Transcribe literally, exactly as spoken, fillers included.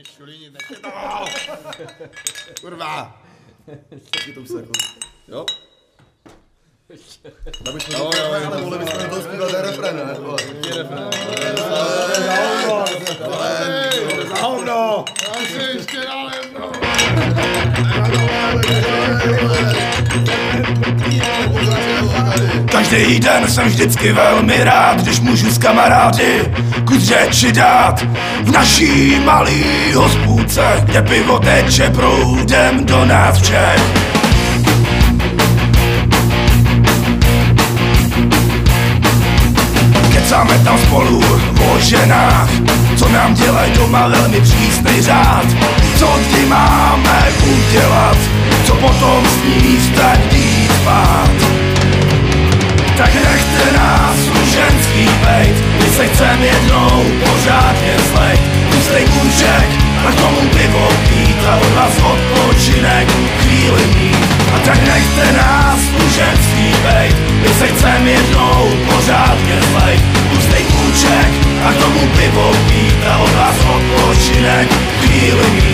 šulíni, nechte to! Kurva! Taky to jako, jo? Aby jsme to ale mohli bychom to zpívat ten refren, ne? Jaký refren? Za hovno! Já si ještě dál jednou! Každý den jsem vždycky velmi rád, když můžu s kamarády kus řeči dát. V naší malý hospůdce, kde pivo teče proudem do nás všech. Kecáme tam spolu o ženách, co nám dělají doma velmi přísnej řád. Co kdy máme udělat, co potom s ní vstaň jít spát. Tak nechte nás u ženský bejt, my se chcem jednou pořádně zlejt. Pustej kůček a k tomu pivo pít a od vás odpočinek chvíli mít. A tak nechte nás u ženský bejt, my se chcem jednou pořádně zlejt. Pustej kůček a k tomu pivo pít a od vás odpočinek chvíli mít.